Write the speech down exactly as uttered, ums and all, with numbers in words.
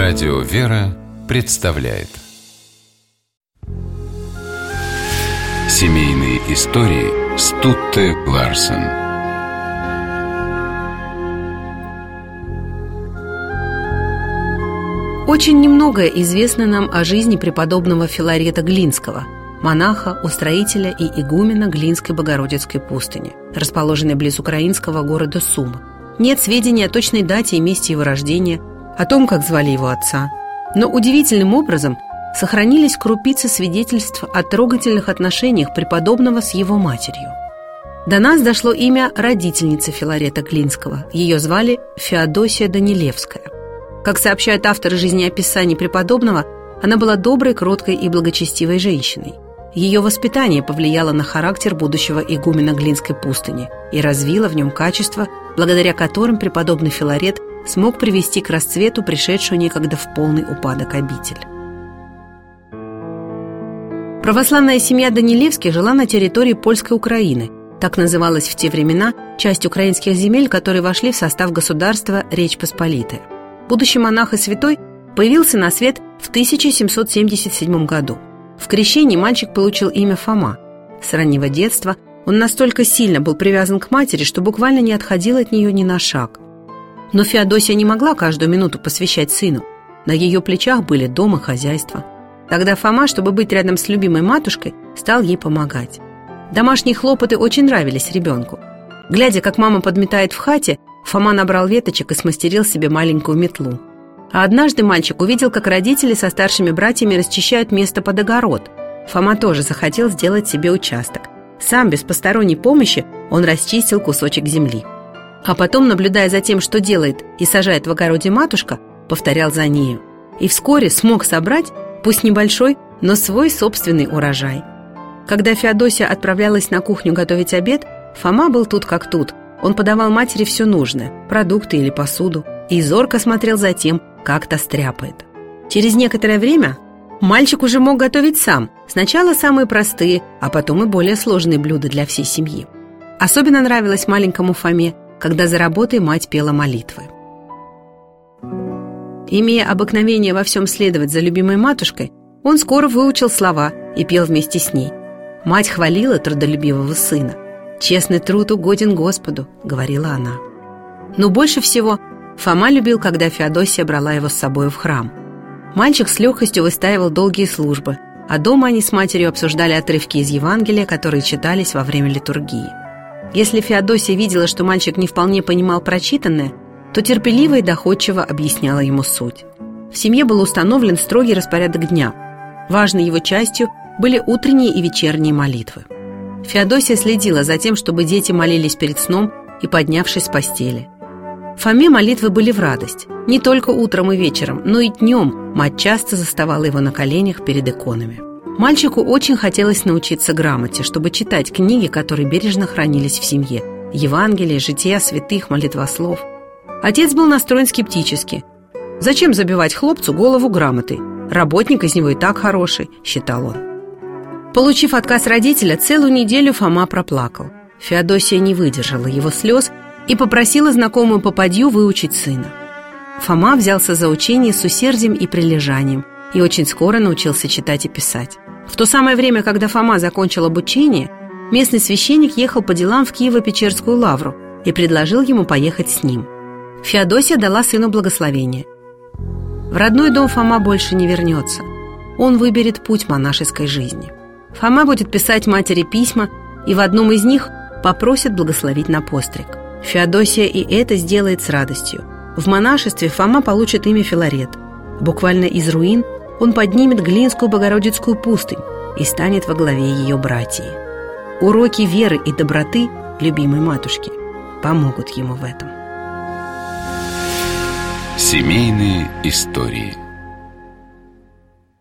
Радио «Вера» представляет Семейные истории Стутте Ларсен. Очень немногое известно нам о жизни преподобного Филарета Глинского, монаха, устроителя и игумена Глинской Богородицкой пустыни, расположенной близ украинского города Сумы. Нет сведений о точной дате и месте его рождения, о том, как звали его отца. Но удивительным образом сохранились крупицы свидетельств о трогательных отношениях преподобного с его матерью. До нас дошло имя родительницы Филарета Глинского. Ее звали Феодосия Данилевская. Как сообщают авторы жизнеописаний преподобного, она была доброй, кроткой и благочестивой женщиной. Ее воспитание повлияло на характер будущего игумена Глинской пустыни и развило в нем качества, благодаря которым преподобный Филарет смог привести к расцвету пришедшую некогда в полный упадок обитель. Православная семья Данилевских жила на территории польской Украины. Так называлась в те времена часть украинских земель, которые вошли в состав государства Речь Посполитая. Будущий монах и святой появился на свет в тысяча семьсот семьдесят седьмом году. В крещении мальчик получил имя Фома. С раннего детства он настолько сильно был привязан к матери, что буквально не отходил от нее ни на шаг. Но Феодосия не могла каждую минуту посвящать сыну. На ее плечах были дом и хозяйство. Тогда Фома, чтобы быть рядом с любимой матушкой, стал ей помогать. Домашние хлопоты очень нравились ребенку. Глядя, как мама подметает в хате, Фома набрал веточек и смастерил себе маленькую метлу. А однажды мальчик увидел, как родители со старшими братьями расчищают место под огород. Фома тоже захотел сделать себе участок. Сам, без посторонней помощи, он расчистил кусочек земли. А потом, наблюдая за тем, что делает и сажает в огороде матушка, повторял за нею. И вскоре смог собрать, пусть небольшой, но свой собственный урожай. Когда Феодосия отправлялась на кухню готовить обед, Фома был тут как тут. Он подавал матери все нужное – продукты или посуду, и зорко смотрел за тем, как та стряпает. Через некоторое время мальчик уже мог готовить сам. Сначала самые простые, а потом и более сложные блюда для всей семьи. Особенно нравилось маленькому Фоме, когда за работой мать пела молитвы. Имея обыкновение во всем следовать за любимой матушкой, он скоро выучил слова и пел вместе с ней. Мать хвалила трудолюбивого сына. «Честный труд угоден Господу», — говорила она. Но больше всего Фома любил, когда Феодосия брала его с собой в храм. Мальчик с легкостью выстаивал долгие службы, а дома они с матерью обсуждали отрывки из Евангелия, которые читались во время литургии. Если Феодосия видела, что мальчик не вполне понимал прочитанное, то терпеливо и доходчиво объясняла ему суть. В семье был установлен строгий распорядок дня. Важной его частью были утренние и вечерние молитвы. Феодосия следила за тем, чтобы дети молились перед сном и поднявшись с постели. Фоме молитвы были в радость. Не только утром и вечером, но и днем мать часто заставала его на коленях перед иконами. Мальчику очень хотелось научиться грамоте, чтобы читать книги, которые бережно хранились в семье. Евангелие, жития святых, молитвослов. Отец был настроен скептически. «Зачем забивать хлопцу голову грамотой? Работник из него и так хороший», — считал он. Получив отказ родителя, целую неделю Фома проплакал. Феодосия не выдержала его слез и попросила знакомую попадью выучить сына. Фома взялся за учение с усердием и прилежанием и очень скоро научился читать и писать. В то самое время, когда Фома закончил обучение, местный священник ехал по делам в Киево-Печерскую лавру и предложил ему поехать с ним. Феодосия дала сыну благословение. В родной дом Фома больше не вернется. Он выберет путь монашеской жизни. Фома будет писать матери письма, и в одном из них попросит благословить на постриг. Феодосия и это сделает с радостью. В монашестве Фома получит имя Филарет. Буквально из руин он поднимет Глинскую Богородицкую пустынь и станет во главе ее братьи. Уроки веры и доброты любимой матушки помогут ему в этом. Семейные истории.